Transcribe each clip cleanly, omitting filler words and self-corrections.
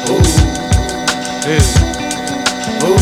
Oh, hey, oh,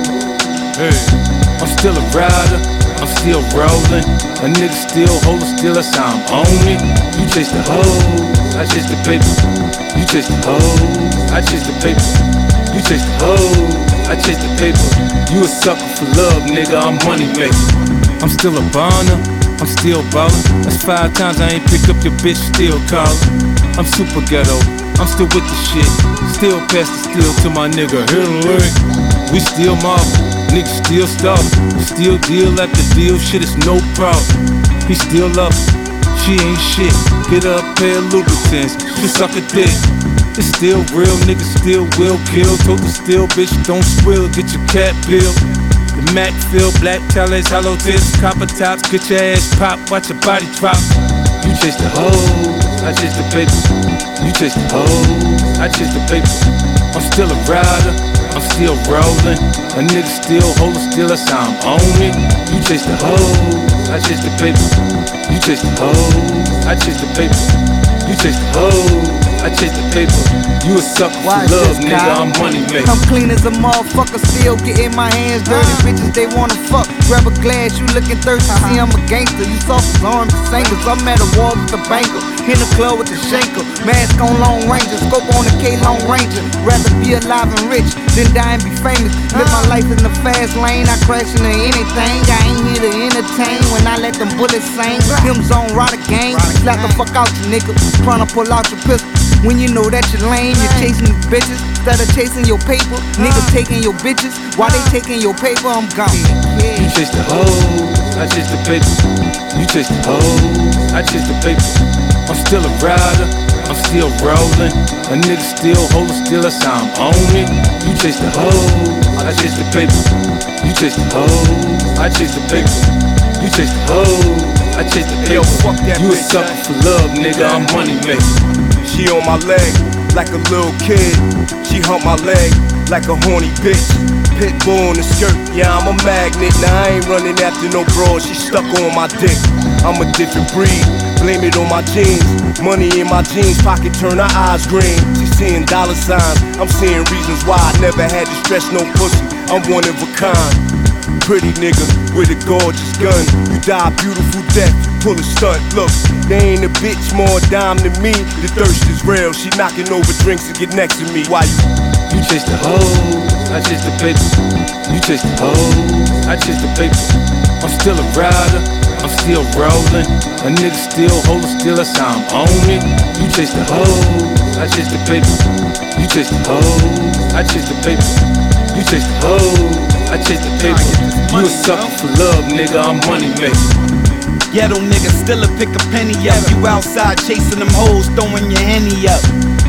hey. I'm still a rider, I'm still rolling. A nigga still holding, still that's how I'm on it. You chase the hoes, I chase the paper. You chase the hoes, I chase the paper. You chase the hoes, I chase the paper. You a sucker for love, nigga, I'm money maker. I'm still a burner, I'm still ballin'. That's 5 times I ain't pick up your bitch, still callin'. I'm super ghetto, I'm still with the shit. Still pass the steel to my nigga Hillary. We still mob, niggas still stop. Still deal after deal, shit is no problem. He still up, she ain't shit. Get up, pair of lubricants, she suck a dick. It's still real, niggas still will kill. Told the still, bitch, don't squill, get your cat bill. The Mac feel black talents, hollow tips, copper tops, get your ass pop, watch your body drop. You chase the hoes, I chase the paper. You chase the hoes, I chase the paper. I'm still a rider, I'm still rolling. A nigga still holding, still that's how I'm on it. You chase the hoes, I chase the paper. You chase the hoes, I chase the paper. You chase the hoes, I chase the paper. You a sucker for love, nigga, I'm money maker. I'm clean as a motherfucker, still getting my hands dirty. Bitches, they wanna fuck, grab a glass, you looking thirsty. See, I'm a gangster, you soft as arms and singers. I'm at a wall with the banker, in the club with the shanker. Mask on Long Ranger, scope on the K Long Ranger. Rather be alive and rich than die and be famous. Live my life in the fast lane, I crash into anything. I ain't here to entertain when I let them bullets sing. Them zone rider gang, slap the fuck out you nigga. Tryna pull out your pistol when you know that you're lame. You're chasing these bitches instead of chasing your paper. Niggas taking your bitches while they taking your paper. I'm gone. You chase the hoes, I chase the paper. You chase the hoes, I chase the paper. I'm still a rider, I'm still rolling. A nigga still holding, still that's how I'm on it. You chase the hoes, I chase the paper. You chase the hoes, I chase the paper. You chase the hoes, I chase the paper. Yo, fuck that you a bitch, sucker for love, nigga, I'm money maker. She on my leg like a little kid. She hump my leg like a horny bitch. Pit bull in the skirt, yeah, I'm a magnet. Now I ain't running after no broad, she stuck on my dick. I'm a different breed, blame it on my jeans. Money in my jeans pocket, turn her eyes green. She seeing dollar signs, I'm seeing reasons why I never had to stress no pussy. I'm one of a kind. Pretty nigga with a gorgeous gun. You die a beautiful death, pull a stunt. Look, they ain't a bitch more dime than me. The thirst is real, she knocking over drinks to get next to me. Why you chase the hoes, I chase the paper. You chase the hoes, I chase the paper. I'm still a rider, I'm still rolling. A nigga still holding, still that's how I'm on it. You chase the hoes, I chase the paper. You chase the hoes, I chase the paper. You chase the hoes, I chase the paper. You a sucker for love, nigga, I'm money maker. Ghetto nigga, still a pick a penny up. You outside chasing them hoes, throwing your henny up.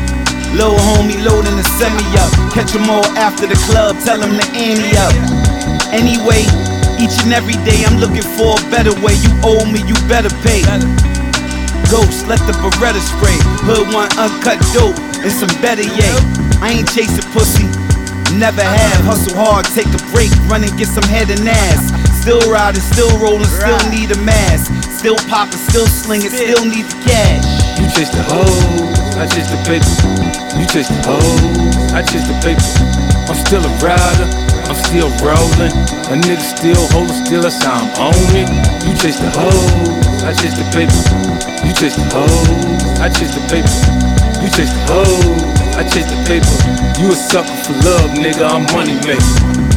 Lil' homie loading the semi up. Catch them all after the club, tell them to ante up. Anyway, each and every day I'm looking for a better way. You owe me, you better pay. Ghost, let the Beretta spray. Hood want uncut dope and some better yay. I ain't chasing pussy, never have. Hustle hard, take a break, run and get some head and ass. Still riding, still rolling, still need a mask. Still popping, still slinging, still need the cash. You chase the hoes, I chase the paper. You chase the hoes, I chase the paper. I'm still a rider, I'm still rolling. A nigga still holding, still that's how I'm on it. You chase the hoes, I chase the paper. You chase the hoes, I chase the paper. You chase the hoes, I chase the paper. You a sucker for love, nigga, I'm money maker.